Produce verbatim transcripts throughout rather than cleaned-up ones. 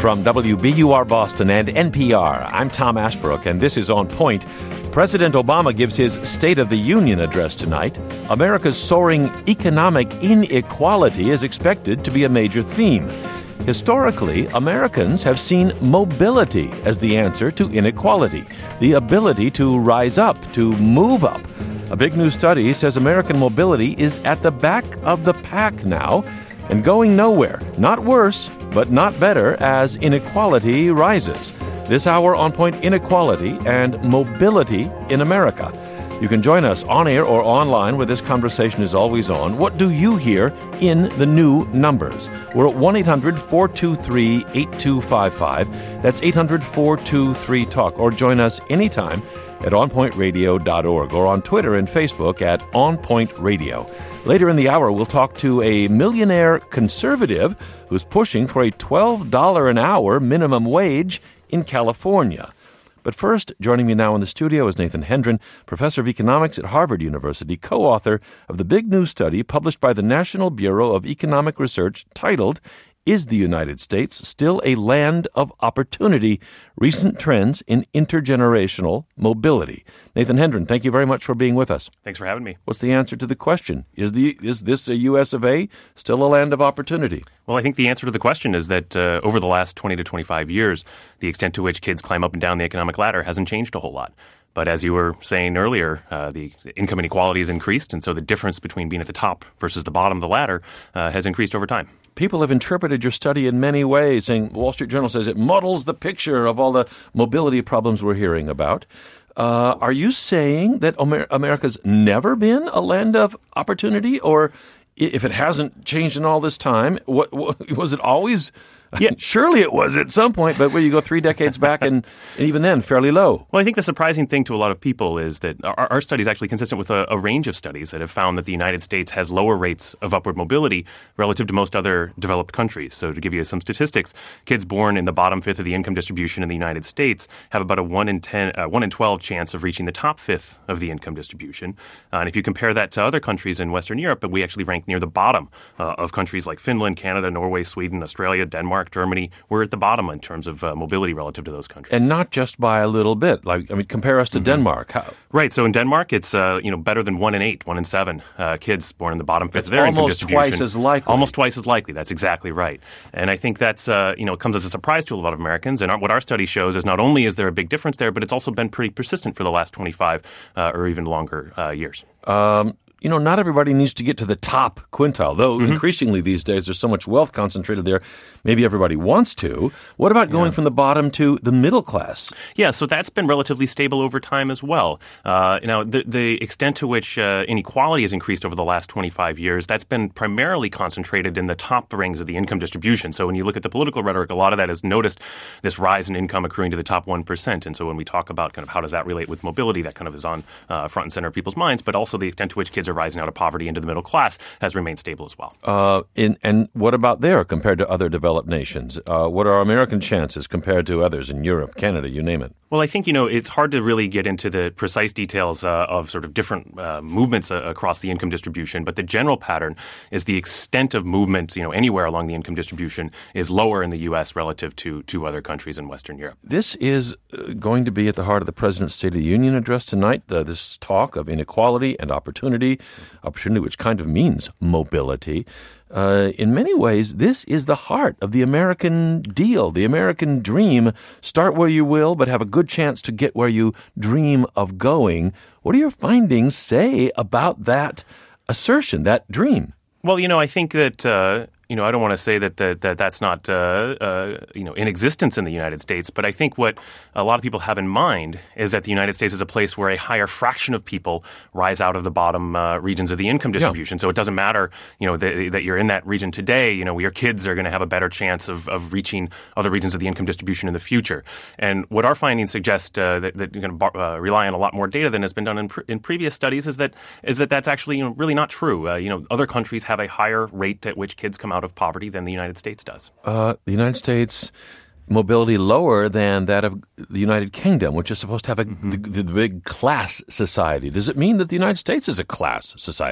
From W B U R Boston and N P R, I'm Tom Ashbrook, and this is On Point. President Obama gives his State of the Union address tonight. America's soaring economic inequality is expected to be a major theme. Historically, Americans have seen mobility as the answer to inequality, the ability to rise up, to move up. A big new study says American mobility is at the back of the pack now and going nowhere. Not worse, but not better as inequality rises. This hour on Point, inequality and mobility in America. You can join us on air or online where this conversation is always on. What do you hear in the new numbers? We're at one eight hundred four two three eight two five five. That's eight hundred four two three talk. Or join us anytime at on point radio dot org or on Twitter and Facebook at On Point Radio. Later in the hour, we'll talk to a millionaire conservative who's pushing for a twelve dollars an hour minimum wage in California. But first, joining me now in the studio is Nathan Hendren, professor of economics at Harvard University, co-author of the big new study published by the National Bureau of Economic Research titled, Is the United States Still a Land of Opportunity? Recent Trends in Intergenerational Mobility. Nathan Hendren, thank you very much for being with us. Thanks for having me. What's the answer to the question? Is the is this a U S of A still a land of opportunity? Well, I think the answer to the question is that uh, over the last twenty to twenty-five years, the extent to which kids climb up and down the economic ladder hasn't changed a whole lot. But as you were saying earlier, uh, the income inequality has increased, and so the difference between being at the top versus the bottom of the ladder uh, has increased over time. People have interpreted your study in many ways, saying Wall Street Journal says it muddles the picture of all the mobility problems we're hearing about. Uh, are you saying that Amer- America's never been a land of opportunity? Or if it hasn't changed in all this time, what, what was it always? Yeah, surely it was at some point, but where you go three decades back and, and even then fairly low. Well, I think the surprising thing to a lot of people is that our, our study is actually consistent with a, a range of studies that have found that the United States has lower rates of upward mobility relative to most other developed countries. So to give you some statistics, kids born in the bottom fifth of the income distribution in the United States have about a one in ten, uh, one in twelve chance of reaching the top fifth of the income distribution. Uh, and if you compare that to other countries in Western Europe, we actually rank near the bottom uh, of countries like Finland, Canada, Norway, Sweden, Australia, Denmark, Germany. We're at the bottom in terms of uh, mobility relative to those countries. And not just by a little bit. Like, I mean, compare us to mm-hmm. Denmark. How? Right. So in Denmark, it's uh, you know better than one in eight, one in seven uh, kids born in the bottom fifth That's of their income almost distribution. twice as likely. Almost twice as likely. That's exactly right. And I think that's uh, you know comes as a surprise to a lot of Americans. And our, what our study shows is not only is there a big difference there, but it's also been pretty persistent for the last twenty-five uh, or even longer uh, years. Um. You know, not everybody needs to get to the top quintile, though mm-hmm. increasingly these days there's so much wealth concentrated there, maybe everybody wants to. What about going yeah. from the bottom to the middle class? Yeah, so that's been relatively stable over time as well. Uh, you know, the, the extent to which uh, inequality has increased over the last twenty-five years, that's been primarily concentrated in the top rings of the income distribution. So when you look at the political rhetoric, a lot of that has noticed this rise in income accruing to the top one percent. And so when we talk about kind of how does that relate with mobility, that kind of is on uh, front and center of people's minds, but also the extent to which kids are rising out of poverty into the middle class has remained stable as well. Uh, in, and what about there compared to other developed nations? Uh, what are American chances compared to others in Europe, Canada, you name it? Well, I think, you know, it's hard to really get into the precise details uh, of sort of different uh, movements uh, across the income distribution, but the general pattern is the extent of movement, you know, anywhere along the income distribution is lower in the U S relative to, to other countries in Western Europe. This is going to be at the heart of the President's State of the Union address tonight, uh, this talk of inequality and opportunity, opportunity which kind of means mobility. Uh, in many ways, this is the heart of the American deal, the American dream. Start where you will, but have a good chance to get where you dream of going. What do your findings say about that assertion, that dream? Well, you know, I think that uh, you know, I don't want to say that, that, that that's not, uh, uh, you know, in existence in the United States, but I think what a lot of people have in mind is that the United States is a place where a higher fraction of people rise out of the bottom uh, regions of the income distribution. Yeah. So it doesn't matter, you know, that, that you're in that region today. You know, your kids are going to have a better chance of, of reaching other regions of the income distribution in the future. And what our findings suggest uh, that, that you're going to uh, rely on a lot more data than has been done in, pre- in previous studies is that is that that's actually, you know, really not true. Uh, you know, other countries have a higher rate at which kids come out of poverty than the United States does. Uh, the United States mobility lower than that of the United Kingdom, which is supposed to have a, mm-hmm. the, the big class society. Does it mean that the United States is a class society?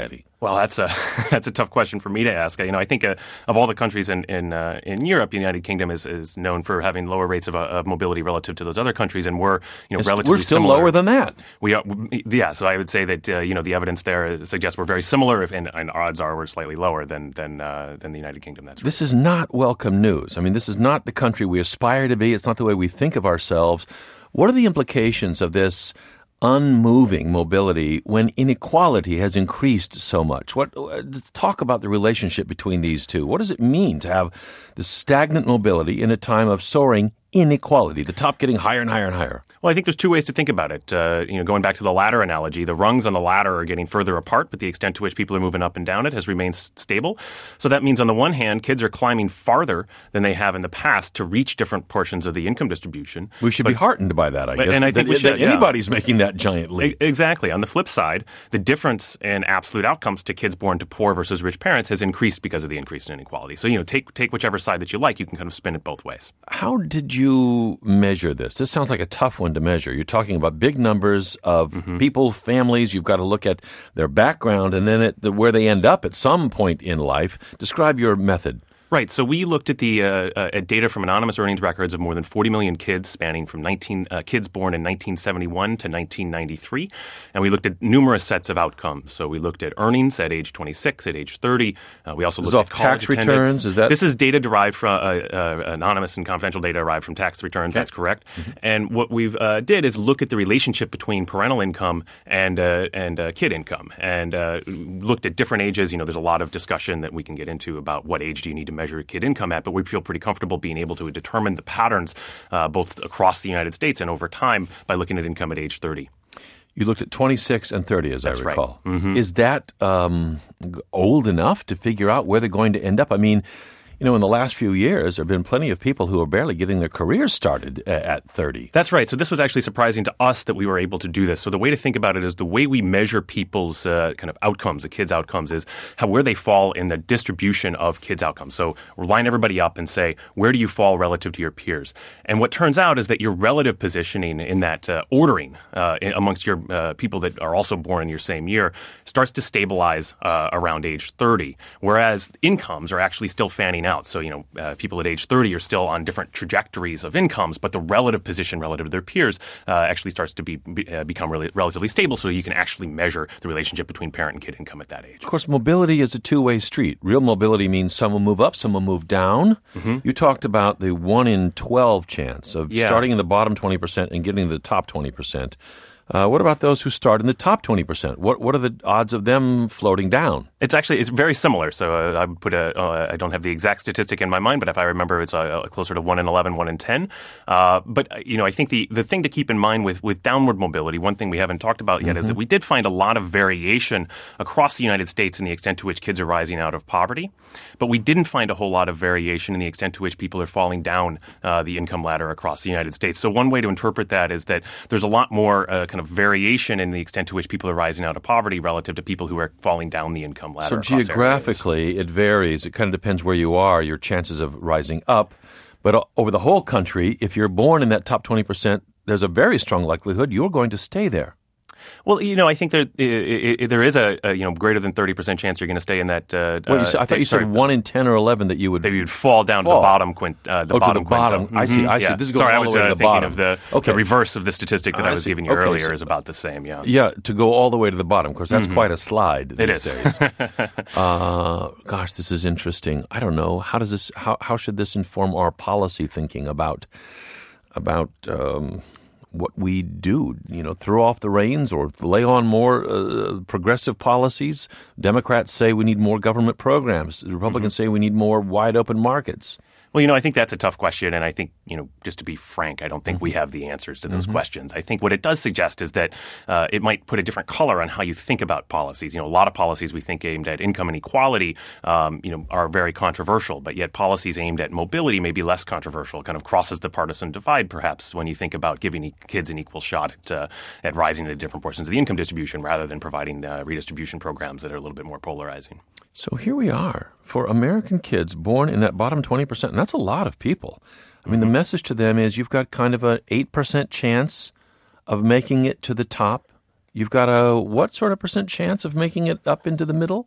Well, that's a that's a tough question for me to ask. You know, I think uh, of all the countries in in, uh, in Europe, the United Kingdom is, is known for having lower rates of, uh, of mobility relative to those other countries, and we're you know It's, relatively we're still similar. lower than that. We are, yeah. So I would say that uh, you know the evidence there suggests we're very similar, if, and, and odds are we're slightly lower than than uh, than the United Kingdom. That's right. This is not welcome news. I mean, this is not the country we aspire to be. It's not the way we think of ourselves. What are the implications of this unmoving mobility when inequality has increased so much? What talk about the relationship between these two. What does it mean to have the stagnant mobility in a time of soaring inequality, the top getting higher and higher and higher? Well, I think there's two ways to think about it. Uh, you know, going back to the ladder analogy, the rungs on the ladder are getting further apart, but the extent to which people are moving up and down it has remained s- stable. So that means, on the one hand, kids are climbing farther than they have in the past to reach different portions of the income distribution. We should but, be heartened by that, I guess. And I think that, we should, that yeah. anybody's making that giant leap. E- Exactly. On the flip side, the difference in absolute outcomes to kids born to poor versus rich parents has increased because of the increase in inequality. So, you know, take take whichever side that you like. You can kind of spin it both ways. How did you measure this? This sounds like a tough one to measure. You're talking about big numbers of mm-hmm. people, families. You've got to look at their background and then at the, where they end up at some point in life. Describe your method. Right. So we looked at the uh, uh, at data from anonymous earnings records of more than forty million kids spanning from nineteen uh, kids born in nineteen seventy-one to nineteen ninety-three, and we looked at numerous sets of outcomes. So we looked at earnings at age twenty-six, at age thirty. Uh, we also this looked is at college tax attendance. returns. Is that this is data derived from uh, uh, anonymous and confidential data derived from tax returns? Okay. That's correct. Mm-hmm. And what we've uh, did is look at the relationship between parental income and uh, and uh, kid income, and uh, looked at different ages. You know, there's a lot of discussion that we can get into about what age do you need to measure kid income at. But we feel pretty comfortable being able to determine the patterns uh, both across the United States and over time by looking at income at age thirty. You looked at twenty-six and thirty, as That's I recall. Right. Mm-hmm. Is that um, old enough to figure out where they're going to end up? I mean, you know, in the last few years, there have been plenty of people who are barely getting their careers started at thirty. That's right. So this was actually surprising to us that we were able to do this. So the way to think about it is the way we measure people's uh, kind of outcomes, the kids' outcomes, is how where they fall in the distribution of kids' outcomes. So we line everybody up and say, where do you fall relative to your peers? And what turns out is that your relative positioning in that uh, ordering uh, in, amongst your uh, people that are also born in your same year starts to stabilize uh, around age thirty, whereas incomes are actually still fanning out. So, you know, uh, people at age thirty are still on different trajectories of incomes, but the relative position relative to their peers uh, actually starts to be, be uh, become really, relatively stable, so you can actually measure the relationship between parent and kid income at that age. Of course, mobility is a two-way street. Real mobility means some will move up, some will move down. Mm-hmm. You talked about the one in twelve chance of yeah. starting in the bottom twenty percent and getting to the top twenty percent. Uh, what about those who start in the top twenty percent? What what are the odds of them floating down? It's actually it's very similar. So uh, I would put a uh, I don't have the exact statistic in my mind, but if I remember, it's uh, closer to one in eleven, one in ten. Uh, but you know, I think the, the thing to keep in mind with, with downward mobility, one thing we haven't talked about yet mm-hmm. is that we did find a lot of variation across the United States in the extent to which kids are rising out of poverty, but we didn't find a whole lot of variation in the extent to which people are falling down uh, the income ladder across the United States. So one way to interpret that is that there's a lot more uh, kind of variation in the extent to which people are rising out of poverty relative to people who are falling down the income ladder. So geographically, areas. It varies. It kind of depends where you are, your chances of rising up. But over the whole country, if you're born in that top twenty percent, there's a very strong likelihood you're going to stay there. Well, you know, I think there it, it, there is a, a you know greater than thirty percent chance you're going to stay in that. Uh, well, you said, I thought you sorry, said one in ten or eleven that you would that you'd fall down fall. to the bottom quint. Uh, the oh, bottom to the bottom. quintum. I see. I see. Yeah. This is going sorry, all I was the way uh, to the thinking bottom. of the, okay. the reverse of the statistic that I, I was giving you okay, earlier so, is about the same. Yeah. Yeah, to go all the way to the bottom. Of course, that's mm-hmm. quite a slide. These it is. Days. uh, gosh, this is interesting. I don't know. How does this? How how should this inform our policy thinking about about? Um, what we do, you know, throw off the reins or lay on more uh, progressive policies. Democrats say we need more government programs. Republicans mm-hmm. say we need more wide open markets. Well, you know, I think that's a tough question, and I think, you know, just to be frank, I don't think we have the answers to those mm-hmm. questions. I think what it does suggest is that uh, it might put a different color on how you think about policies. You know, a lot of policies we think aimed at income inequality, um, you know, are very controversial, but yet policies aimed at mobility may be less controversial. It kind of crosses the partisan divide, perhaps, when you think about giving e- kids an equal shot at, uh, at rising to different portions of the income distribution rather than providing uh, redistribution programs that are a little bit more polarizing. So here we are. For American kids born in that bottom twenty percent, and that's a lot of people. I mean, mm-hmm. the message to them is you've got kind of an eight percent chance of making it to the top. You've got a what sort of percent chance of making it up into the middle?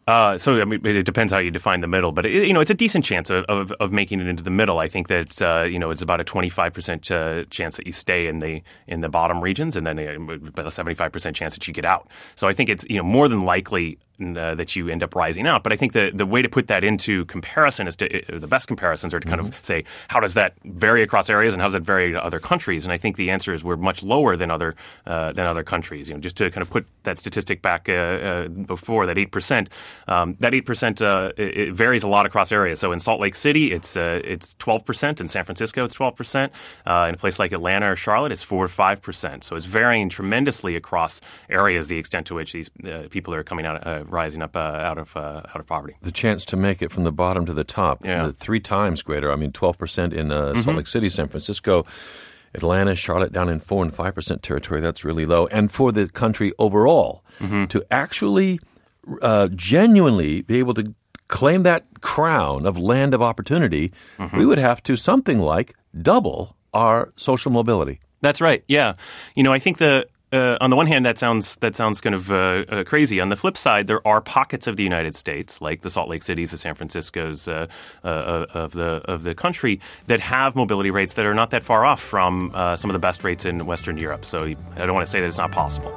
Uh, so I mean, it depends how you define the middle, but it, you know, it's a decent chance of, of, of making it into the middle. I think that uh, you know, it's about a twenty-five percent uh, chance that you stay in the in the bottom regions, and then about a seventy-five percent chance that you get out. So I think it's, you know, more than likely uh, that you end up rising out. But I think the the way to put that into comparison is to uh, the best comparisons are to kind mm-hmm. of say, how does that vary across areas, and how does it vary to other countries? And I think the answer is we're much lower than other uh, than other countries. You know, just to kind of put that statistic back uh, uh, before, that eight percent. Um, that eight percent uh, it, it varies a lot across areas. So in Salt Lake City, it's uh, it's twelve percent. In San Francisco, it's twelve percent. Uh, in a place like Atlanta or Charlotte, it's four to five percent. So it's varying tremendously across areas, the extent to which these uh, people are coming out, uh, rising up uh, out of uh, out of poverty. The chance to make it from the bottom to the top, yeah. three times greater. I mean, twelve percent in uh, mm-hmm. Salt Lake City, San Francisco, Atlanta, Charlotte down in four and five percent territory. That's really low. And for the country overall, mm-hmm. to actually uh, genuinely be able to claim that crown of land of opportunity, mm-hmm. we would have to something like double our social mobility. That's right. Yeah. You know, I think the Uh, on the one hand, that sounds that sounds kind of uh, uh, crazy. On the flip side, there are pockets of the United States, like the Salt Lake Cities, the San Franciscos uh, uh, of the of the country, that have mobility rates that are not that far off from uh, some of the best rates in Western Europe. So I don't want to say that it's not possible.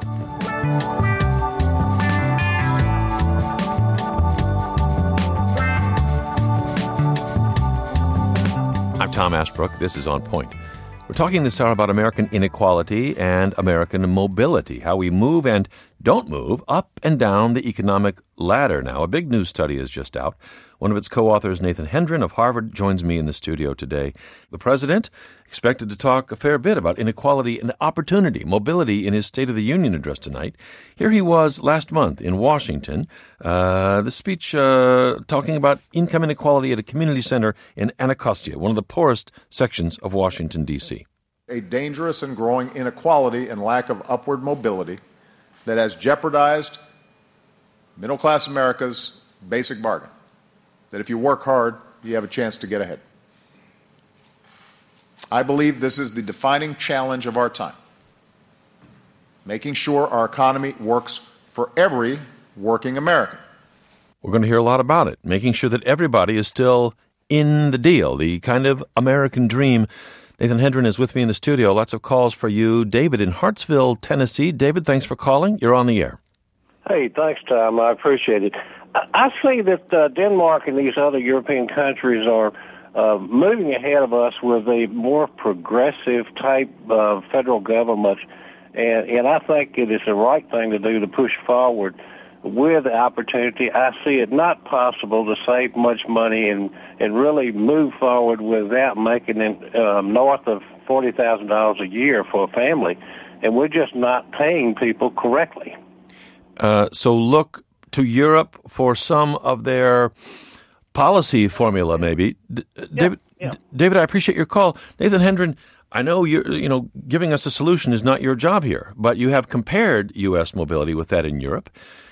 I'm Tom Ashbrook. This is On Point. We're talking this hour about American inequality and American mobility, how we move and don't move up and down the economic ladder now. A big new study is just out. One of its co-authors, Nathan Hendren of Harvard, joins me in the studio today. The president expected to talk a fair bit about inequality and opportunity, mobility in his State of the Union address tonight. Here he was last month in Washington, uh, the speech uh, talking about income inequality at a community center in Anacostia, one of the poorest sections of Washington, D C. A dangerous and growing inequality and lack of upward mobility that has jeopardized middle-class America's basic bargain, that if you work hard, you have a chance to get ahead. I believe this is the defining challenge of our time, making sure our economy works for every working American. We're going to hear a lot about it, making sure that everybody is still in the deal, the kind of American dream. Nathan Hendren is with me in the studio. Lots of calls for you. David in Hartsville, Tennessee. David, thanks for calling. You're on the air. Hey, thanks, Tom. I appreciate it. I see that uh, Denmark and these other European countries are uh, moving ahead of us with a more progressive type of federal government, and, and I think it is the right thing to do to push forward with the opportunity. I see it not possible to save much money and, and really move forward without making it um, north of forty thousand dollars a year for a family, and we're just not paying people correctly. Uh, so look to Europe for some of their policy formula, maybe. D- yeah, David, yeah. D- David, I appreciate your call. Nathan Hendren, I know you're, you know, giving us a solution is not your job here, but you have compared U S mobility with that in Europe.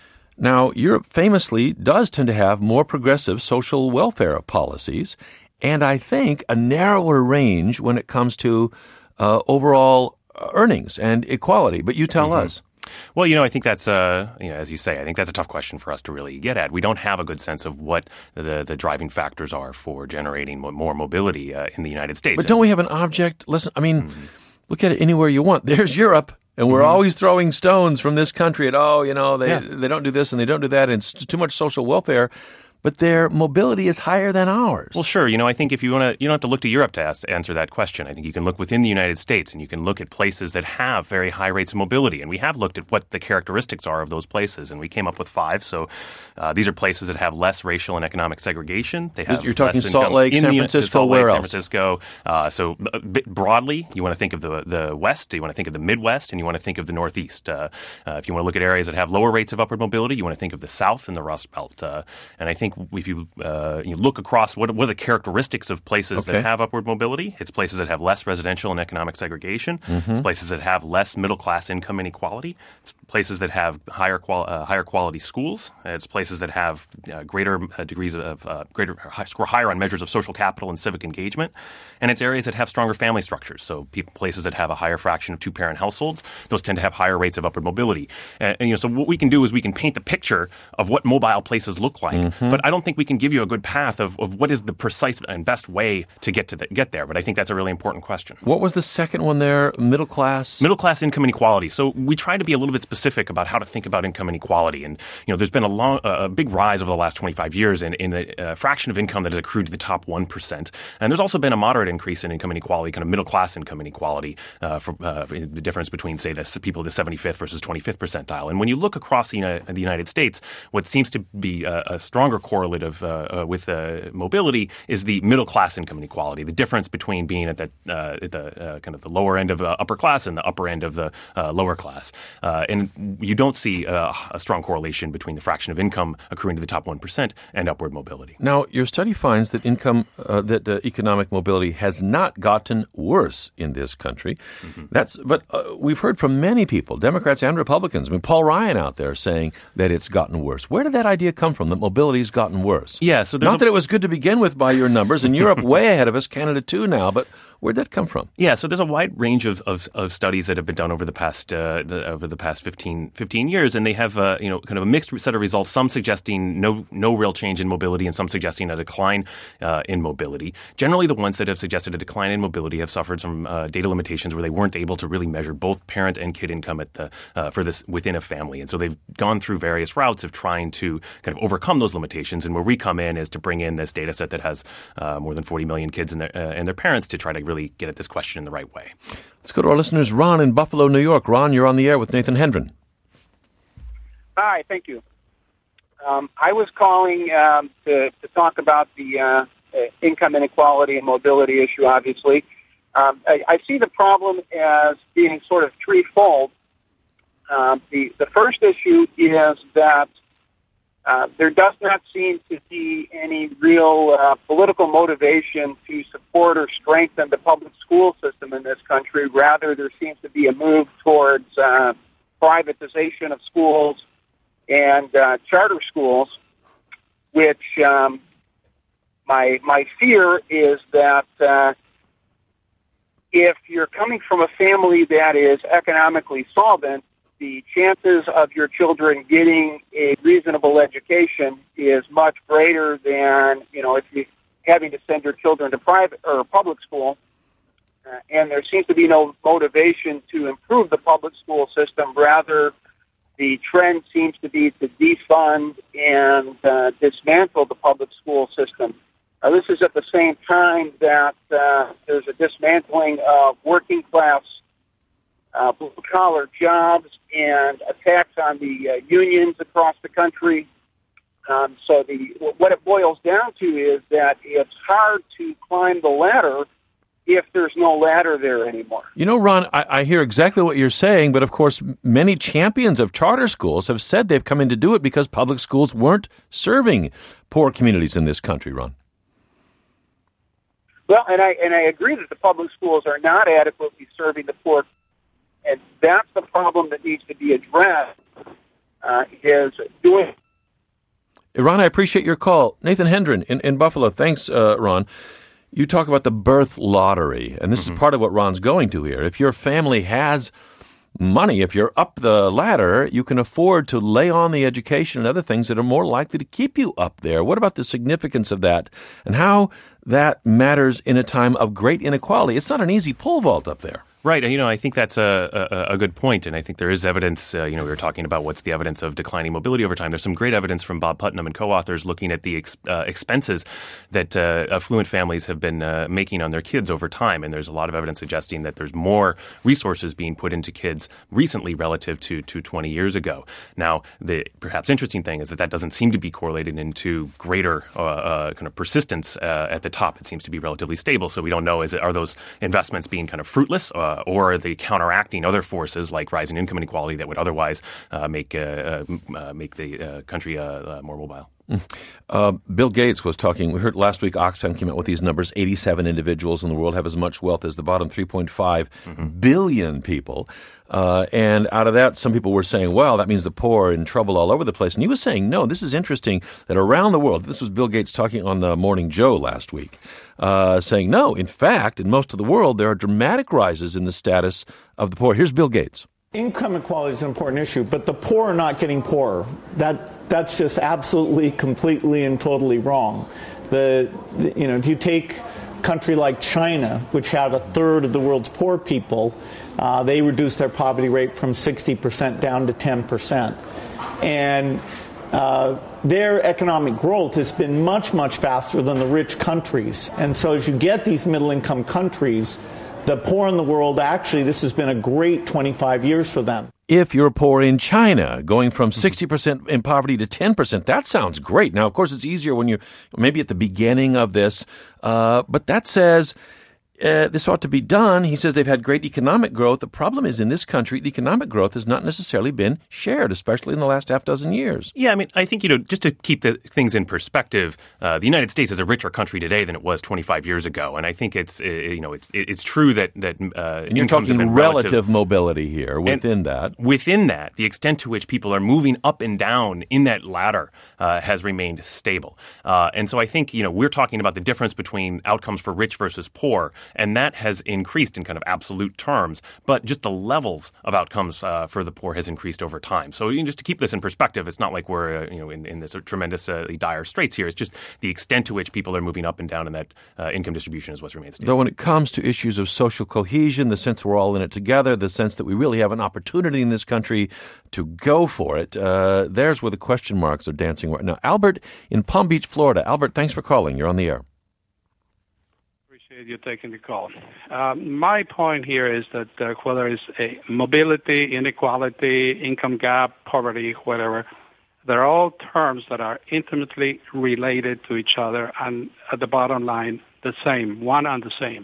Now, Europe famously does tend to have more progressive social welfare policies, and I think a narrower range when it comes to uh, overall earnings and equality. But you tell mm-hmm. us. Well, you know, I think that's, uh, you know, as you say, I think that's a tough question for us to really get at. We don't have a good sense of what the, the driving factors are for generating more mobility uh, in the United States. But don't we have an object? Listen, I mean, mm-hmm. look at it anywhere you want. There's Europe, and we're mm-hmm. always throwing stones from this country at, oh, you know, they, yeah. they don't do this and they don't do that, and it's too much social welfare. But their mobility is higher than ours. Well, sure. You know, I think if you want to, you don't have to look to Europe to ask, answer that question. I think you can look within the United States, and you can look at places that have very high rates of mobility. And we have looked at what the characteristics are of those places, and we came up with five. So uh, these are places that have less racial and economic segregation. They have You're talking less Salt Lake, in San the, Francisco, Salt Lake, where San else? Francisco. Uh, so a bit broadly, you want to think of the the West, you want to think of the Midwest, and you want to think of the Northeast. Uh, uh, if you want to look at areas that have lower rates of upward mobility, you want to think of the South and the Rust Belt. Uh, and I think think if you, uh, you look across what, what are the characteristics of places okay. that have upward mobility, it's places that have less residential and economic segregation. Mm-hmm. It's places that have less middle-class income inequality. It's places that have higher qual- uh, higher quality schools. It's places that have uh, greater uh, degrees of uh, greater high, score higher on measures of social capital and civic engagement. And it's areas that have stronger family structures. So people, places that have a higher fraction of two-parent households, those tend to have higher rates of upward mobility. And, and you know, so what we can do is we can paint the picture of what mobile places look like. Mm-hmm. But I don't think we can give you a good path of, of what is the precise and best way to get to the, get there. But I think that's a really important question. What was the second one there? Middle class? Middle class income inequality. So we try to be a little bit specific about how to think about income inequality. And, you know, there's been a long, uh, a big rise over the last twenty-five years in, in the uh, fraction of income that has accrued to the top one percent. And there's also been a moderate increase in income inequality, kind of middle class income inequality, uh, for uh, the difference between, say, the people at the seventy-fifth versus twenty-fifth percentile. And when you look across the United, the United States, what seems to be a, a stronger correlative uh, uh, with uh, mobility is the middle class income inequality, the difference between being at the, uh, at the uh, kind of the lower end of the upper class and the upper end of the uh, lower class. Uh, and you don't see uh, a strong correlation between the fraction of income accruing to the top one percent and upward mobility. Now, your study finds that income, uh, that uh, economic mobility has not gotten worse in this country. Mm-hmm. That's, but uh, we've heard from many people, Democrats and Republicans. I mean, Paul Ryan out there saying that it's gotten worse. Where did that idea come from, that mobility's gotten worse? Yeah, so not a, that it was good to begin with by your numbers, and Europe way ahead of us, Canada too now, but where'd that come from? Yeah, so there's a wide range of, of, of studies that have been done over the past uh, the, over the past fifteen, fifteen years, and they have uh, you know kind of a mixed set of results. Some suggesting no no real change in mobility, and some suggesting a decline uh, in mobility. Generally, the ones that have suggested a decline in mobility have suffered some uh, data limitations where they weren't able to really measure both parent and kid income at the uh, for this within a family, and so they've gone through various routes of trying to kind of overcome those limitations. And where we come in is to bring in this data set that has uh, more than forty million kids and their uh, and their parents to try to really get at this question in the right way. Let's go to our listeners. Ron in Buffalo, New York. Ron, you're on the air with Nathan Hendren. Hi, thank you. Um, I was calling um, to, to talk about the uh, income inequality and mobility issue, obviously. Um, I, I see the problem as being sort of threefold. Um, the, the first issue is that Uh, there does not seem to be any real uh, political motivation to support or strengthen the public school system in this country. Rather, there seems to be a move towards uh, privatization of schools and uh, charter schools, which um, my my fear is that uh, if you're coming from a family that is economically solvent, the chances of your children getting a reasonable education is much greater than, you know, if you're having to send your children to private or public school. Uh, and there seems to be no motivation to improve the public school system. Rather, the trend seems to be to defund and uh, dismantle the public school system. Uh, this is at the same time that uh, there's a dismantling of working class Uh, blue-collar jobs and attacks on the uh, unions across the country. Um, so the what it boils down to is that it's hard to climb the ladder if there's no ladder there anymore. You know, Ron, I, I hear exactly what you're saying, but of course, many champions of charter schools have said they've come in to do it because public schools weren't serving poor communities in this country, Ron. Well, and I and I agree that the public schools are not adequately serving the poor. And that's the problem that needs to be addressed, uh, is doing... Ron, I appreciate your call. Nathan Hendren in, in Buffalo. Thanks, uh, Ron. You talk about the birth lottery, and this mm-hmm. is part of what Ron's going to here. If your family has money, if you're up the ladder, you can afford to lay on the education and other things that are more likely to keep you up there. What about the significance of that and how that matters in a time of great inequality? It's not an easy pole vault up there. Right. You know, I think that's a, a, a good point. And I think there is evidence, uh, you know, we were talking about what's the evidence of declining mobility over time. There's some great evidence from Bob Putnam and co-authors looking at the ex, uh, expenses that uh, affluent families have been uh, making on their kids over time. And there's a lot of evidence suggesting that there's more resources being put into kids recently relative to, to twenty years ago. Now, the perhaps interesting thing is that that doesn't seem to be correlated into greater uh, uh, kind of persistence uh, at the top. It seems to be relatively stable. So we don't know, is it, are those investments being kind of fruitless? Uh, Uh, or are they counteracting other forces like rising income inequality that would otherwise uh, make uh, uh, make the uh, country uh, uh, more mobile? Uh, Bill Gates was talking. We heard last week Oxfam came out with these numbers. eighty-seven individuals in the world have as much wealth as the bottom three point five mm-hmm. billion people. Uh, and out of that, some people were saying, well, that means the poor are in trouble all over the place. And he was saying, no, this is interesting that around the world, this was Bill Gates talking on the Morning Joe last week, uh, saying, no, in fact, in most of the world, there are dramatic rises in the status of the poor. Here's Bill Gates. Income equality is an important issue, but the poor are not getting poorer. That that's just absolutely, completely, and totally wrong. The, the you know, if you take a country like China, which had a third of the world's poor people, uh, they reduced their poverty rate from sixty percent down to ten percent, and uh, their economic growth has been much, much faster than the rich countries. And so, as you get these middle-income countries, the poor in the world, actually, this has been a great twenty-five years for them. If you're poor in China, going from sixty percent in poverty to ten percent, that sounds great. Now, of course, it's easier when you're maybe at the beginning of this, uh, but that says uh, this ought to be done. He says they've had great economic growth. The problem is in this country, the economic growth has not necessarily been shared, especially in the last half dozen years. Yeah, I mean, I think, you know, just to keep the things in perspective, uh, the United States is a richer country today than it was twenty-five years ago. And I think it's, uh, you know, it's it's true that, that uh, and you're talking relative, relative mobility here within that. Within that, the extent to which people are moving up and down in that ladder uh, has remained stable. Uh, and so I think, you know, we're talking about the difference between outcomes for rich versus poor, and that has increased in kind of absolute terms. But just the levels of outcomes uh, for the poor has increased over time. So you know, just to keep this in perspective, it's not like we're, uh, you know, in, in this tremendously dire straits here. It's just the extent to which people are moving up and down in that uh, income distribution is what's remained stable. Though when it comes to issues of social cohesion, the sense we're all in it together, the sense that we really have an opportunity in this country to go for it, uh, there's where the question marks are dancing right now. Albert in Palm Beach, Florida. Albert, thanks for calling. You're on the air. Appreciate you taking the call. Um, my point here is that uh, whether it's a mobility, inequality, income gap, poverty, whatever, they're all terms that are intimately related to each other and at the bottom line, the same, one and the same.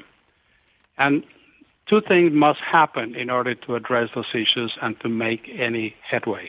And two things must happen in order to address those issues and to make any headway.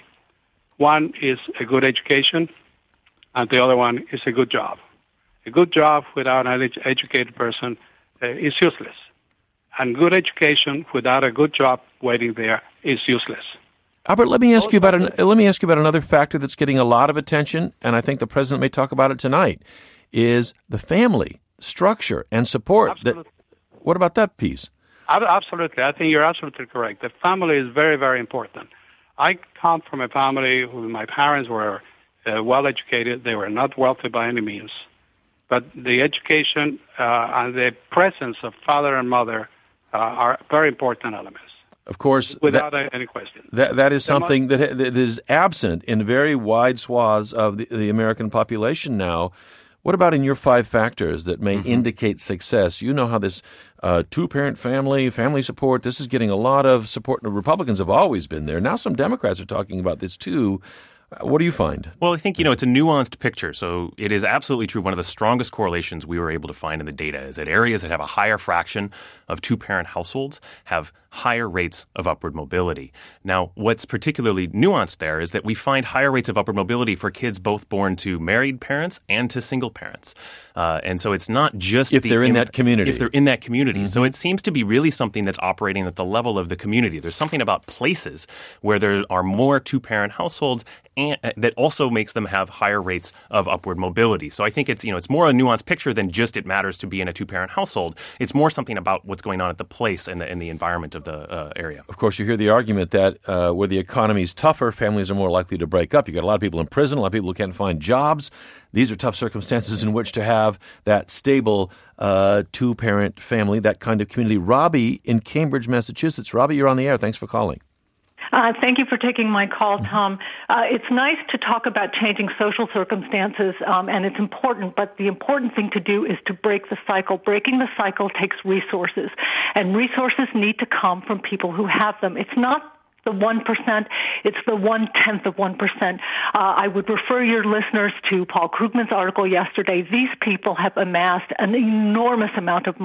One is a good education, and the other one is a good job. A good job without an educated person uh, is useless. And good education without a good job waiting there is useless. Albert, let me ask you about an, let me ask you about another factor that's getting a lot of attention, and I think the president may talk about it tonight, is the family structure and support. Absolutely. That, what about that piece? Absolutely. I think you're absolutely correct. The family is very, very important. I come from a family who my parents were uh, well-educated. They were not wealthy by any means. But the education uh, and the presence of father and mother uh, are very important elements. Of course, without that, any question. That that is something that, that is absent in very wide swaths of the, the American population now. What about in your five factors that may mm-hmm. indicate success? You know how this uh, two-parent family, family support, this is getting a lot of support. The Republicans have always been there. Now some Democrats are talking about this too. What do you find? Well, I think, you know, it's a nuanced picture. So it is absolutely true. One of the strongest correlations we were able to find in the data is that areas that have a higher fraction of two-parent households have higher rates of upward mobility. Now, what's particularly nuanced there is that we find higher rates of upward mobility for kids both born to married parents and to single parents. Uh, and so it's not just if the they're in im- that community. If they're in that community. Mm-hmm. So it seems to be really something that's operating at the level of the community. There's something about places where there are more two-parent households and uh, that also makes them have higher rates of upward mobility. So I think it's, you know, it's more a nuanced picture than just it matters to be in a two-parent household. It's more something about what's going on at the place and the, and the environment of the uh, area. Of course, you hear the argument that uh, where the economy is tougher, families are more likely to break up. You've got a lot of people in prison, a lot of people who can't find jobs. These are tough circumstances in which to have that stable uh, two-parent family, that kind of community. Robbie in Cambridge, Massachusetts. Robbie, you're on the air. Thanks for calling. Uh, thank you for taking my call, Tom. Uh, it's nice to talk about changing social circumstances, um, and it's important, but the important thing to do is to break the cycle. Breaking the cycle takes resources, and resources need to come from people who have them. It's not the one percent, it's the one-tenth of one percent. Uh, I would refer your listeners to Paul Krugman's article yesterday. These people have amassed an enormous amount of money,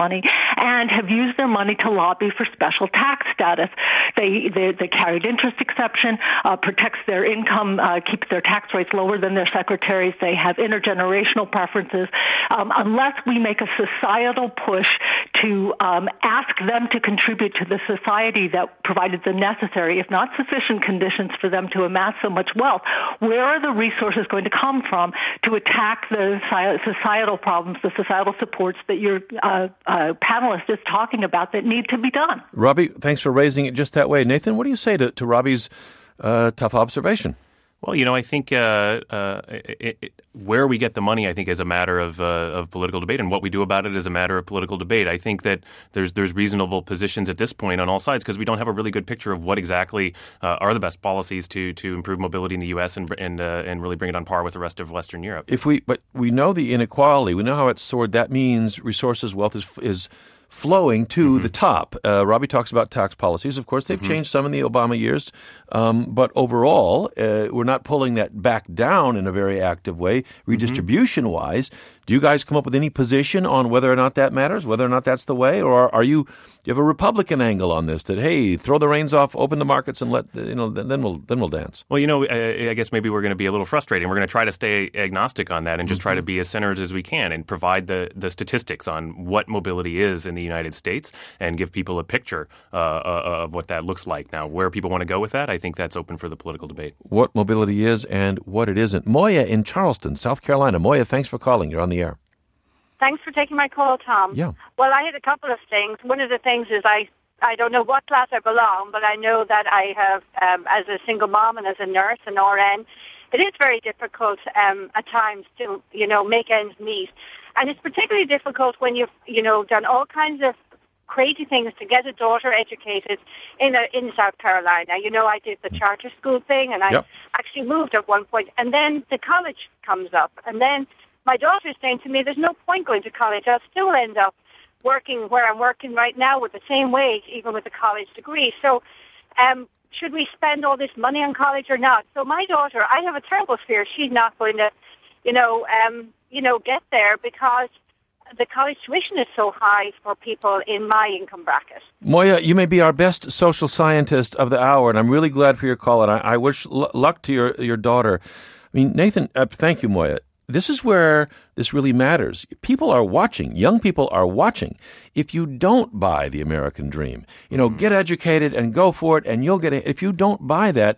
and have used their money to lobby for special tax status. They, they, the carried interest exception uh, protects their income, uh, keeps their tax rates lower than their secretaries. They have intergenerational preferences. Um, unless we make a societal push to um, ask them to contribute to the society that provided the necessary, if not sufficient, conditions for them to amass so much wealth, where are the resources going to come from to attack the societal problems, the societal supports that your uh, uh, panelist is talking about that need to be done? Robbie, thanks for raising it just that way. Nathan, what do you say to, to Robbie's uh, tough observation? Well, you know, I think uh, uh, it, it, where we get the money, I think, is a matter of uh, of political debate, and what we do about it is a matter of political debate. I think that there's there's reasonable positions at this point on all sides because we don't have a really good picture of what exactly uh, are the best policies to to improve mobility in the U S and and uh, and really bring it on par with the rest of Western Europe. If we, but we know the inequality. We know how it's soared. That means resources, wealth is is. flowing to mm-hmm. the top. Uh, Robbie talks about tax policies. Of course, they've mm-hmm. changed some in the Obama years, um, but overall, uh, we're not pulling that back down in a very active way, redistribution-wise. Mm-hmm. Do you guys come up with any position on whether or not that matters, whether or not that's the way, or are, are you? Do you have a Republican angle on this? That hey, throw the reins off, open the markets, and let you know. Then we'll then we'll dance. Well, you know, I, I guess maybe we're going to be a little frustrating. We're going to try to stay agnostic on that and just mm-hmm. try to be as centered as we can and provide the the statistics on what mobility is in the United States and give people a picture uh, of what that looks like. Now, where people want to go with that, I think that's open for the political debate. What mobility is and what it isn't. Moya in Charleston, South Carolina. Moya, thanks for calling. You're on the air. Thanks for taking my call, Tom. Yeah. Well, I had a couple of things. One of the things is I, I don't know what class I belong, but I know that I have, um, as a single mom and as a nurse, an R N, it is very difficult um, at times to, you know, make ends meet. And it's particularly difficult when you've, you know, done all kinds of crazy things to get a daughter educated in a, in South Carolina. You know, I did the charter school thing, and I yep. actually moved at one point. And then the college comes up, and then my daughter's saying to me, there's no point going to college. I'll still end up working where I'm working right now with the same wage, even with a college degree. So um, should we spend all this money on college or not? So my daughter, I have a terrible fear she's not going to, you know, um, you know, get there because the college tuition is so high for people in my income bracket. Moya, you may be our best social scientist of the hour, and I'm really glad for your call, and I, I wish l- luck to your, your daughter. I mean, Nathan, uh, thank you, Moya. This is where this really matters. People are watching. Young people are watching. If you don't buy the American dream, you know, mm-hmm. get educated and go for it, and you'll get it. If you don't buy that,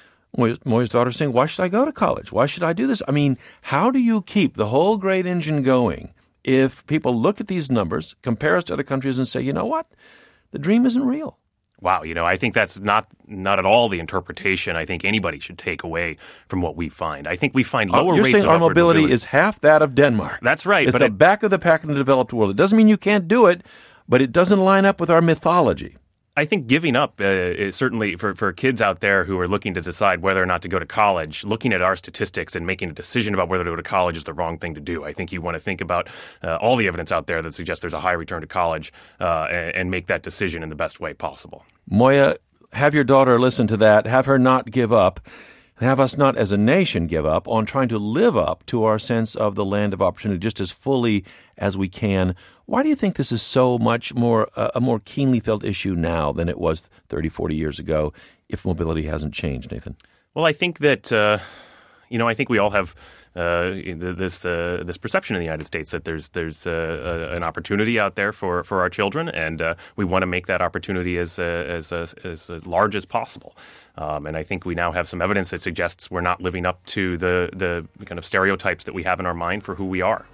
Moya's daughter's saying, why should I go to college? Why should I do this? I mean, how do you keep the whole great engine going if people look at these numbers, compare us to other countries, and say, you know what? The dream isn't real. Wow, you know, I think that's not not at all the interpretation I think anybody should take away from what we find. I think we find lower uh, you're rates saying of our upward mobility, mobility is half that of Denmark. That's right. It's but the I, back of the pack in the developed world. It doesn't mean you can't do it, but it doesn't line up with our mythology. I think giving up uh, is certainly for, for kids out there who are looking to decide whether or not to go to college, looking at our statistics and making a decision about whether to go to college is the wrong thing to do. I think you want to think about uh, all the evidence out there that suggests there's a high return to college uh, and, and make that decision in the best way possible. Moya, have your daughter listen to that. Have her not give up. Have us not as a nation give up on trying to live up to our sense of the land of opportunity just as fully as we can. Why do you think this is so much more uh, a more keenly felt issue now than it was thirty, forty years ago if mobility hasn't changed, Nathan? Well, I think that, uh, you know, I think we all have uh, this uh, this perception in the United States that there's there's uh, an opportunity out there for, for our children, and uh, we want to make that opportunity as, uh, as, as, as, as large as possible. Um, and I think we now have some evidence that suggests we're not living up to the, the kind of stereotypes that we have in our mind for who we are.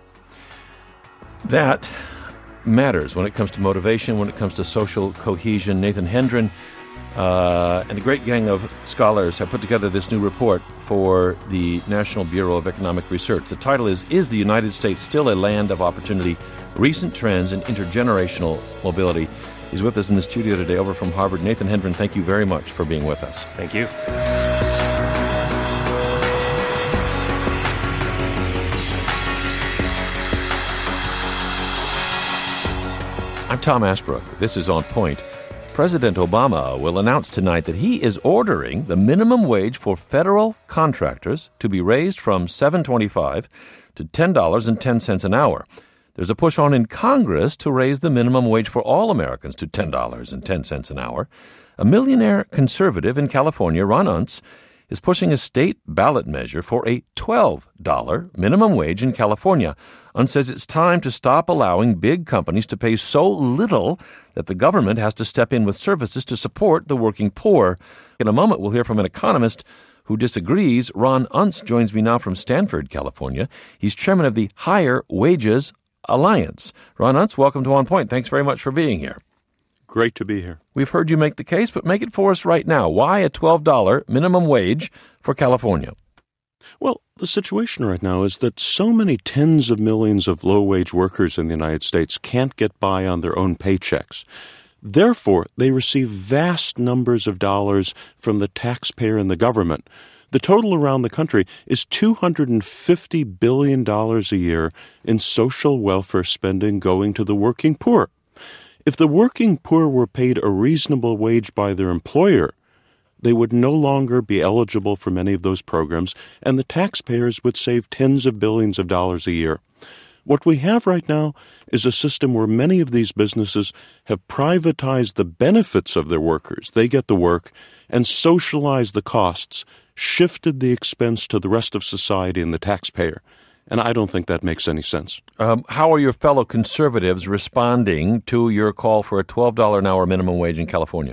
That matters when it comes to motivation, when it comes to social cohesion. Nathan Hendren uh, and a great gang of scholars have put together this new report for the National Bureau of Economic Research. The title is, Is the United States Still a Land of Opportunity? Recent Trends in Intergenerational Mobility. He's with us in the studio today over from Harvard. Nathan Hendren, thank you very much for being with us. Thank you. I'm Tom Ashbrook. This is On Point. President Obama will announce tonight that he is ordering the minimum wage for federal contractors to be raised from seven dollars and twenty-five cents to ten dollars and ten cents an hour. There's a push on in Congress to raise the minimum wage for all Americans to ten dollars and ten cents an hour. A millionaire conservative in California, Ron Unz, is pushing a state ballot measure for a twelve dollars minimum wage in California. Unz says it's time to stop allowing big companies to pay so little that the government has to step in with services to support the working poor. In a moment, we'll hear from an economist who disagrees. Ron Unz joins me now from Stanford, California. He's chairman of the Higher Wages Alliance. Ron Unz, welcome to On Point. Thanks very much for being here. Great to be here. We've heard you make the case, but make it for us right now. Why a twelve dollars minimum wage for California? Well, the situation right now is that so many tens of millions of low-wage workers in the United States can't get by on their own paychecks. Therefore, they receive vast numbers of dollars from the taxpayer and the government. The total around the country is two hundred fifty billion dollars a year in social welfare spending going to the working poor. If the working poor were paid a reasonable wage by their employer, they would no longer be eligible for many of those programs, and the taxpayers would save tens of billions of dollars a year. What we have right now is a system where many of these businesses have privatized the benefits of their workers. They get the work and socialized the costs, shifted the expense to the rest of society and the taxpayer. And I don't think that makes any sense. Um, how are your fellow conservatives responding to your call for a twelve dollars an hour minimum wage in California?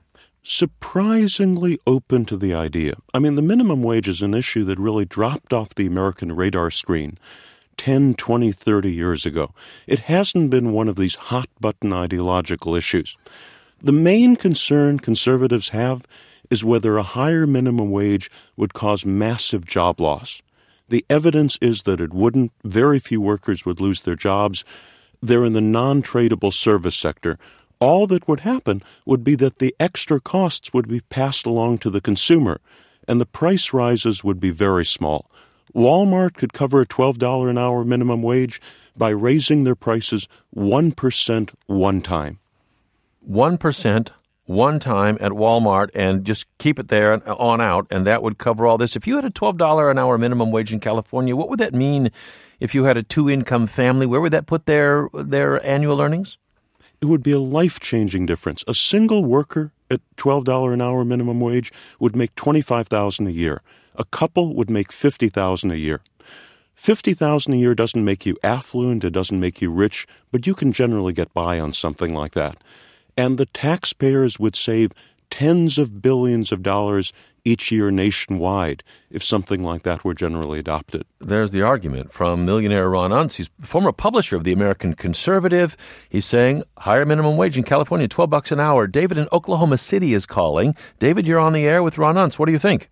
Surprisingly open to the idea. I mean, the minimum wage is an issue that really dropped off the American radar screen ten, twenty, thirty years ago. It hasn't been one of these hot-button ideological issues. The main concern conservatives have is whether a higher minimum wage would cause massive job loss. The evidence is that it wouldn't. Very few workers would lose their jobs. They're in the non-tradable service sector. All that would happen would be that the extra costs would be passed along to the consumer, and the price rises would be very small. Walmart could cover a twelve dollars an hour minimum wage by raising their prices one percent one time. one percent one time at Walmart, and just keep it there on out, and that would cover all this. If you had a twelve dollars an hour minimum wage in California, what would that mean if you had a two-income family? Where would that put their their annual earnings? It would be a life-changing difference. A single worker at twelve dollars an hour minimum wage would make twenty-five thousand dollars a year. A couple would make fifty thousand dollars a year. fifty thousand dollars a year doesn't make you affluent, it doesn't make you rich, but you can generally get by on something like that. And the taxpayers would save tens of billions of dollars each year nationwide if something like that were generally adopted. There's the argument from millionaire Ron Unz. He's former publisher of the American Conservative. He's saying higher minimum wage in California, twelve bucks an hour. David in Oklahoma City is calling. David, you're on the air with Ron Unz. What do you think?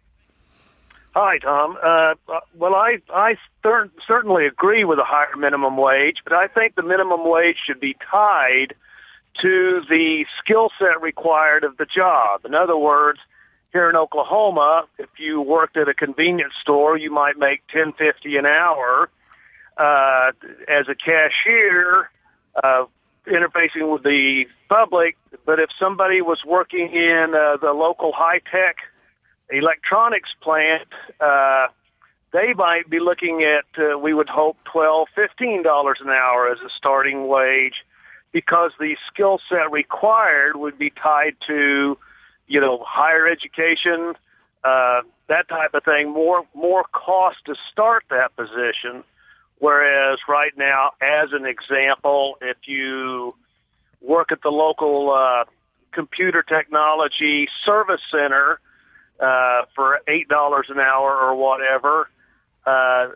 Hi, Tom. Uh, well, I, I cer- certainly agree with a higher minimum wage, but I think the minimum wage should be tied to the skill set required of the job. In other words, here in Oklahoma, if you worked at a convenience store, you might make ten fifty an hour uh, as a cashier, uh, interfacing with the public. But if somebody was working in uh, the local high-tech electronics plant, uh, they might be looking at, uh, we would hope, twelve dollars, fifteen dollars an hour as a starting wage, because the skill set required would be tied to, you know, higher education, uh, that type of thing, more more cost to start that position. Whereas right now, as an example, if you work at the local uh, computer technology service center uh, for eight dollars an hour or whatever, uh,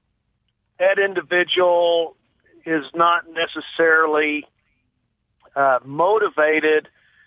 that individual is not necessarily uh, motivated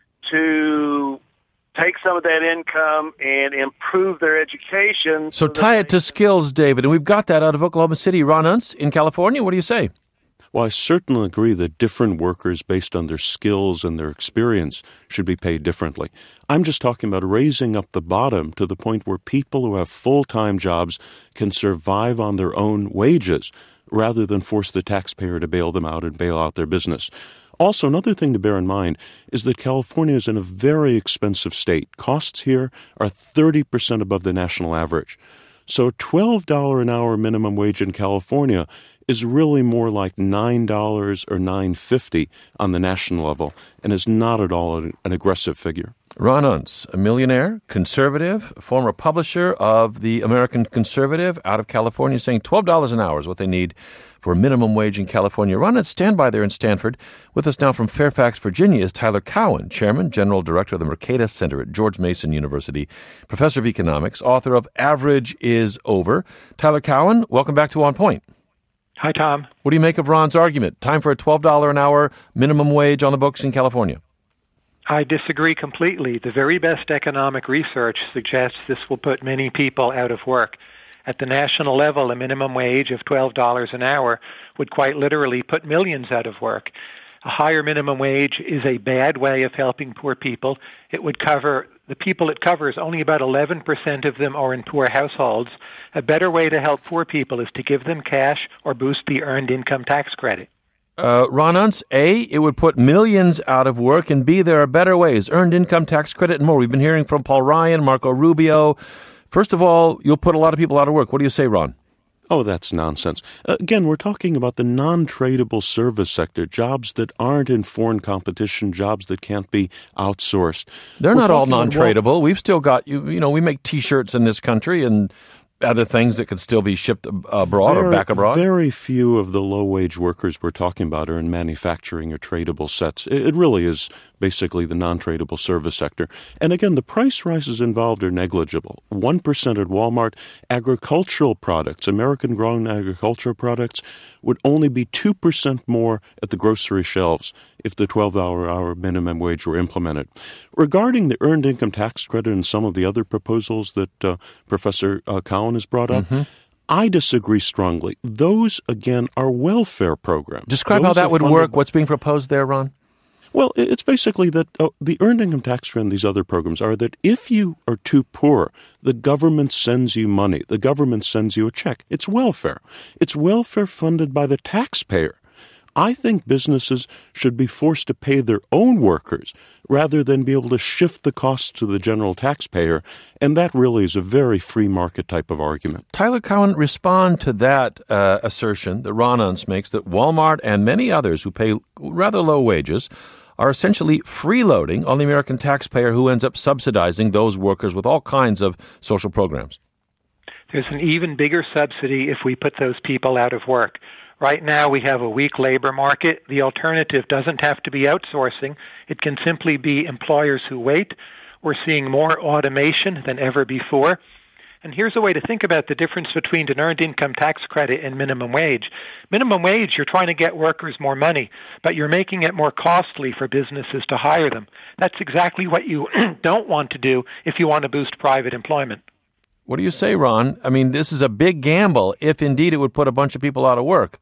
to take some of that income and improve their education. So, so tie it to skills, David. And we've got that out of Oklahoma City. Ron Unz in California, what do you say? Well, I certainly agree that different workers, based on their skills and their experience, should be paid differently. I'm just talking about raising up the bottom to the point where people who have full-time jobs can survive on their own wages rather than force the taxpayer to bail them out and bail out their business. Also, another thing to bear in mind is that California is in a very expensive state. Costs here are thirty percent above the national average. So twelve dollars an hour minimum wage in California is really more like nine dollars or nine dollars and fifty cents on the national level and is not at all an, an aggressive figure. Ron Unz, a millionaire, conservative, former publisher of the American Conservative out of California, saying twelve dollars an hour is what they need for minimum wage in California. Ron Unz, stand by there in Stanford. With us now from Fairfax, Virginia, is Tyler Cowen, Chairman, General Director of the Mercatus Center at George Mason University, Professor of Economics, author of Average is Over. Tyler Cowen, welcome back to On Point. Hi, Tom. What do you make of Ron's argument? Time for a twelve dollars an hour minimum wage on the books in California. I disagree completely. The very best economic research suggests this will put many people out of work. At the national level, a minimum wage of twelve dollars an hour would quite literally put millions out of work. A higher minimum wage is a bad way of helping poor people. It would cover, the people it covers, only about eleven percent of them are in poor households. A better way to help poor people is to give them cash or boost the earned income tax credit. Uh, Ron Unz, A, it would put millions out of work, and B, there are better ways, earned income tax credit and more. We've been hearing from Paul Ryan, Marco Rubio. First of all, you'll put a lot of people out of work. What do you say, Ron? Oh, that's nonsense. Uh, again, we're talking about the non-tradable service sector, jobs that aren't in foreign competition, jobs that can't be outsourced. They're we're not all non-tradable. About, well, We've still got, you, you know, we make T-shirts in this country and other things that could still be shipped abroad very, or back abroad? Very few of the low-wage workers we're talking about are in manufacturing or tradable sets. It really is basically the non-tradable service sector. And again, the price rises involved are negligible. one percent at Walmart. Agricultural products, American-grown agricultural products, would only be two percent more at the grocery shelves if the twelve dollars an hour minimum wage were implemented. Regarding the earned income tax credit and some of the other proposals that uh, Professor uh, Cowen has brought up, mm-hmm. I disagree strongly. Those, again, are welfare programs. Describe Those how that would funded work. by- What's being proposed there, Ron? Well, it's basically that uh, the earned income tax credit and these other programs are that if you are too poor, the government sends you money. The government sends you a check. It's welfare. It's welfare funded by the taxpayer. I think businesses should be forced to pay their own workers rather than be able to shift the costs to the general taxpayer, and that really is a very free market type of argument. Tyler Cowen, respond to that uh, assertion that Ron Unz makes that Walmart and many others who pay rather low wages are essentially freeloading on the American taxpayer who ends up subsidizing those workers with all kinds of social programs. There's an even bigger subsidy if we put those people out of work. Right now, we have a weak labor market. The alternative doesn't have to be outsourcing. It can simply be employers who wait. We're seeing more automation than ever before. And here's a way to think about the difference between an earned income tax credit and minimum wage. Minimum wage, you're trying to get workers more money, but you're making it more costly for businesses to hire them. That's exactly what you don't want to do if you want to boost private employment. What do you say, Ron? I mean, this is a big gamble if indeed it would put a bunch of people out of work.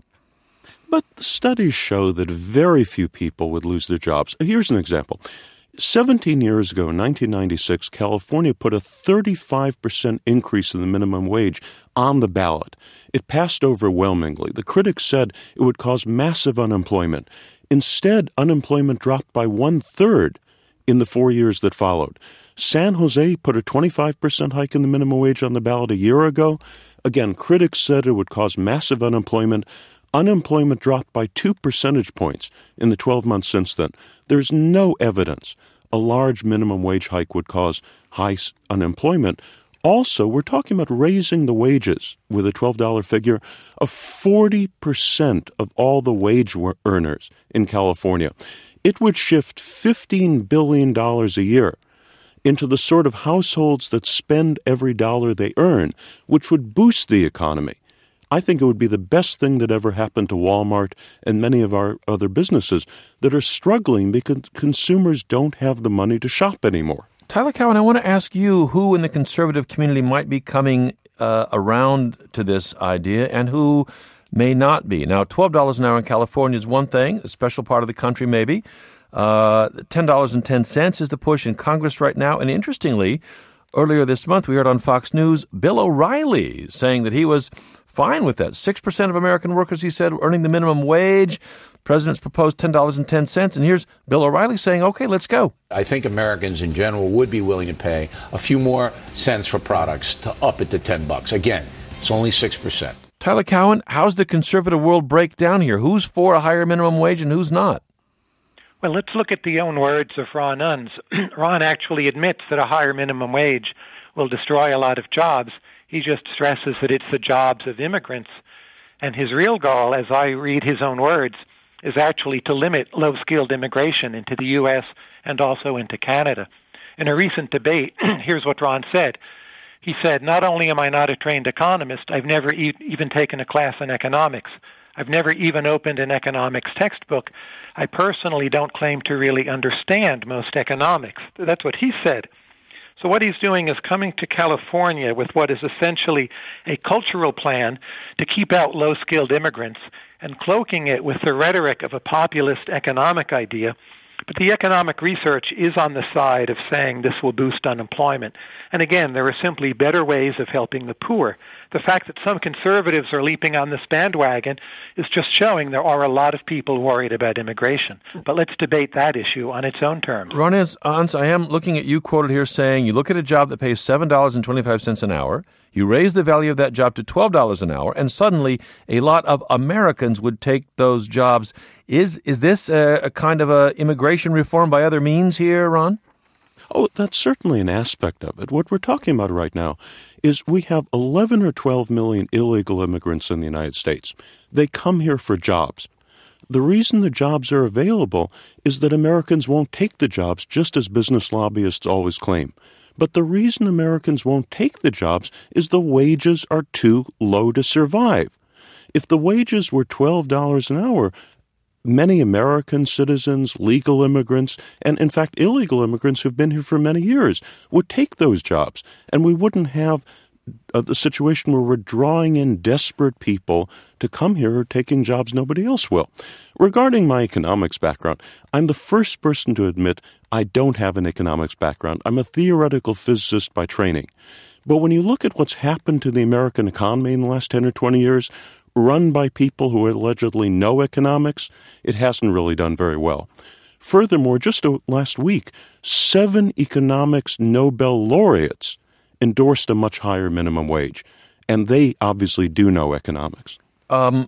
But studies show that very few people would lose their jobs. Here's an example. Seventeen years ago, in nineteen ninety-six, California put a thirty-five percent increase in the minimum wage on the ballot. It passed overwhelmingly. The critics said it would cause massive unemployment. Instead, unemployment dropped by one-third in the four years that followed. San Jose put a twenty-five percent hike in the minimum wage on the ballot a year ago. Again, critics said it would cause massive unemployment. Unemployment dropped by two percentage points in the twelve months since then. There's no evidence a large minimum wage hike would cause high unemployment. Also, we're talking about raising the wages with a twelve dollars figure of forty percent of all the wage earners in California. It would shift fifteen billion dollars a year into the sort of households that spend every dollar they earn, which would boost the economy. I think it would be the best thing that ever happened to Walmart and many of our other businesses that are struggling because consumers don't have the money to shop anymore. Tyler Cowen, I want to ask you who in the conservative community might be coming uh, around to this idea and who may not be. Now, twelve dollars an hour in California is one thing, a special part of the country maybe. Uh, ten dollars and ten cents is the push in Congress right now. And interestingly, earlier this month, we heard on Fox News Bill O'Reilly saying that he was fine with that. six percent of American workers, he said, earning the minimum wage. President's proposed ten dollars and ten cents, and here's Bill O'Reilly saying, okay, let's go. I think Americans in general would be willing to pay a few more cents for products to up it to ten bucks. Again, it's only six percent. Tyler Cowen, how's the conservative world break down here? Who's for a higher minimum wage and who's not? Well, let's look at the own words of Ron Unz. Ron actually admits that a higher minimum wage will destroy a lot of jobs. He just stresses that it's the jobs of immigrants. And his real goal, as I read his own words, is actually to limit low-skilled immigration into the U S and also into Canada. In a recent debate, here's what Ron said. He said, not only am I not a trained economist, I've never e- even taken a class in economics. I've never even opened an economics textbook. I personally don't claim to really understand most economics. That's what he said. So what he's doing is coming to California with what is essentially a cultural plan to keep out low-skilled immigrants and cloaking it with the rhetoric of a populist economic idea. But the economic research is on the side of saying this will boost unemployment. And again, there are simply better ways of helping the poor. The fact that some conservatives are leaping on this bandwagon is just showing there are a lot of people worried about immigration. But let's debate that issue on its own terms. Ron Unz, I am looking at you quoted here saying you look at a job that pays seven dollars and twenty-five cents an hour, you raise the value of that job to twelve dollars an hour, and suddenly a lot of Americans would take those jobs. Is is this a, a kind of a immigration reform by other means here, Ron? Oh, that's certainly an aspect of it. What we're talking about right now is we have eleven or twelve million illegal immigrants in the United States. They come here for jobs. The reason the jobs are available is that Americans won't take the jobs, just as business lobbyists always claim. But the reason Americans won't take the jobs is the wages are too low to survive. If the wages were twelve dollars an hour, many American citizens, legal immigrants, and in fact illegal immigrants who've been here for many years would take those jobs, and we wouldn't have uh, the situation where we're drawing in desperate people to come here who are taking jobs nobody else will. Regarding my economics background, I'm the first person to admit I don't have an economics background. I'm a theoretical physicist by training. But when you look at what's happened to the American economy in the last ten or twenty years, run by people who allegedly know economics, it hasn't really done very well. Furthermore, just last week, seven economics Nobel laureates endorsed a much higher minimum wage, and they obviously do know economics. Um,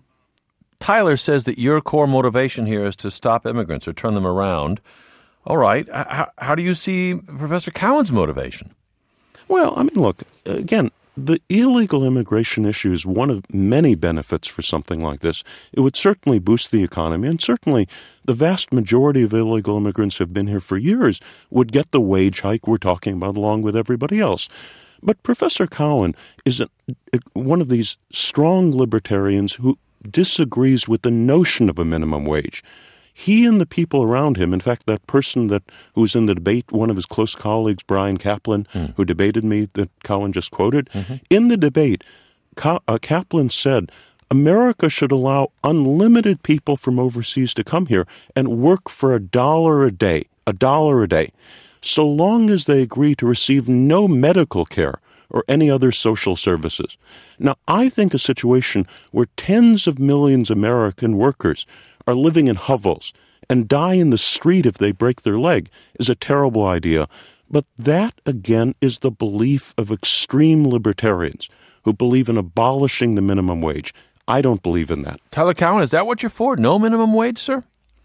Tyler says that your core motivation here is to stop immigrants or turn them around. All right. How, how do you see Professor Cowen's motivation? Well, I mean, look, again, the illegal immigration issue is one of many benefits for something like this. It would certainly boost the economy, and certainly the vast majority of illegal immigrants who have been here for years would get the wage hike we're talking about along with everybody else. But Professor Cowen is a, a, one of these strong libertarians who disagrees with the notion of a minimum wage. He and the people around him, in fact, that person that who was in the debate, one of his close colleagues, Brian Kaplan, mm. who debated me that Cowen just quoted, mm-hmm. in the debate, Ka- uh, Kaplan said, America should allow unlimited people from overseas to come here and work for a dollar a day, a dollar a day, so long as they agree to receive no medical care or any other social services. Now, I think a situation where tens of millions of American workers are living in hovels and die in the street if they break their leg is a terrible idea. But that, again, is the belief of extreme libertarians who believe in abolishing the minimum wage. I don't believe in that. Tyler Cowen, is that what you're for? No minimum wage, sir?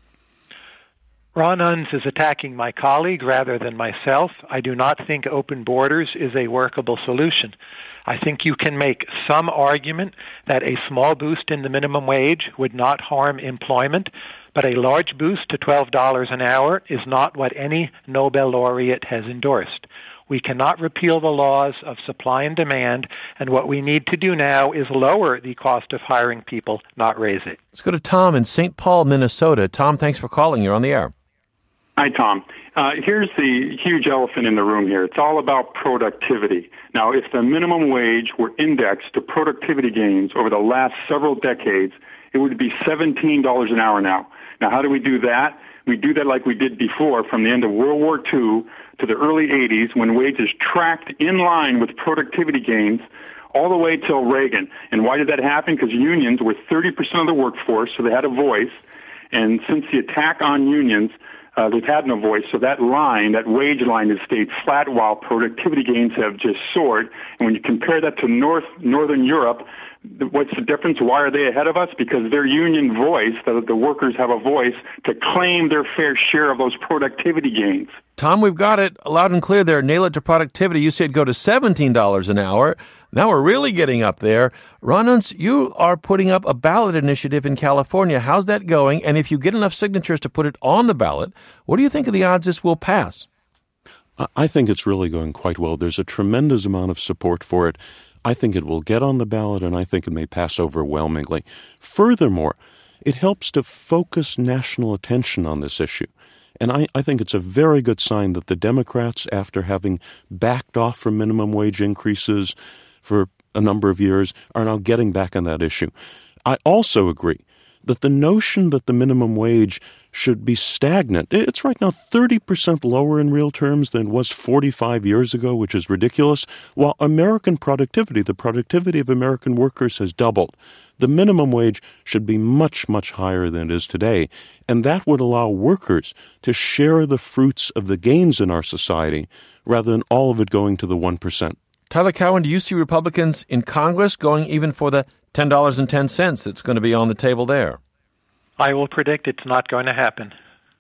Ron Unz is attacking my colleague rather than myself. I do not think open borders is a workable solution. I think you can make some argument that a small boost in the minimum wage would not harm employment, but a large boost to twelve dollars an hour is not what any Nobel laureate has endorsed. We cannot repeal the laws of supply and demand, and what we need to do now is lower the cost of hiring people, not raise it. Let's go to Tom in Saint Paul, Minnesota. Tom, thanks for calling. You're on the air. Hi, Tom. Uh, here's the huge elephant in the room here. It's all about productivity. Now, if the minimum wage were indexed to productivity gains over the last several decades, it would be seventeen dollars an hour now. Now, how do we do that? We do that like we did before from the end of World War Two to the early eighties when wages tracked in line with productivity gains all the way till Reagan. And why did that happen? Because unions were thirty percent of the workforce, so they had a voice. And since the attack on unions, uh, they've had no voice. So that line, that wage line, has stayed flat while productivity gains have just soared. And when you compare that to North Northern Europe, what's the difference? Why are they ahead of us? Because their union voice, the, the workers have a voice to claim their fair share of those productivity gains. Tom, we've got it loud and clear there. Nail it to productivity. You said go to seventeen dollars an hour. Now we're really getting up there. Ron Unz, you are putting up a ballot initiative in California. How's that going? And if you get enough signatures to put it on the ballot, what do you think of the odds this will pass? I think it's really going quite well. There's a tremendous amount of support for it. I think it will get on the ballot, and I think it may pass overwhelmingly. Furthermore, it helps to focus national attention on this issue. And I, I think it's a very good sign that the Democrats, after having backed off from minimum wage increases for a number of years, are now getting back on that issue. I also agree that the notion that the minimum wage should be stagnant, it's right now thirty percent lower in real terms than it was forty-five years ago, which is ridiculous, while American productivity, the productivity of American workers has doubled. The minimum wage should be much, much higher than it is today, and that would allow workers to share the fruits of the gains in our society rather than all of it going to the one percent. Tyler Cowen, do you see Republicans in Congress going even for the ten dollars and ten cents that's going to be on the table there? I will predict it's not going to happen.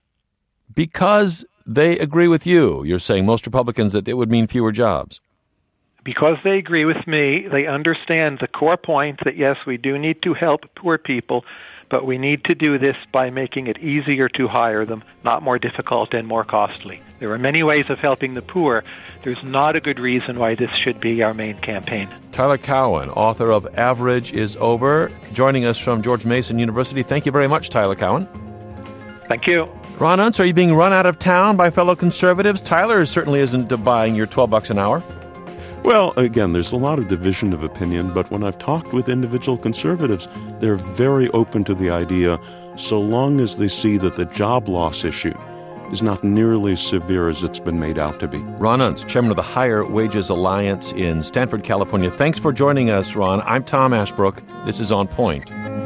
Because they agree with you. You're saying most Republicans that it would mean fewer jobs. Because they agree with me, they understand the core point that, yes, we do need to help poor people, but we need to do this by making it easier to hire them, not more difficult and more costly. There are many ways of helping the poor. There's not a good reason why this should be our main campaign. Tyler Cowen, author of Average is Over, joining us from George Mason University. Thank you very much, Tyler Cowen. Thank you. Ron Unz, are you being run out of town by fellow conservatives? Tyler certainly isn't buying your twelve bucks an hour. Well, again, there's a lot of division of opinion, but when I've talked with individual conservatives, they're very open to the idea, so long as they see that the job loss issue is not nearly as severe as it's been made out to be. Ron Unz, chairman of the Higher Wages Alliance in Stanford, California. Thanks for joining us, Ron. I'm Tom Ashbrook. This is On Point.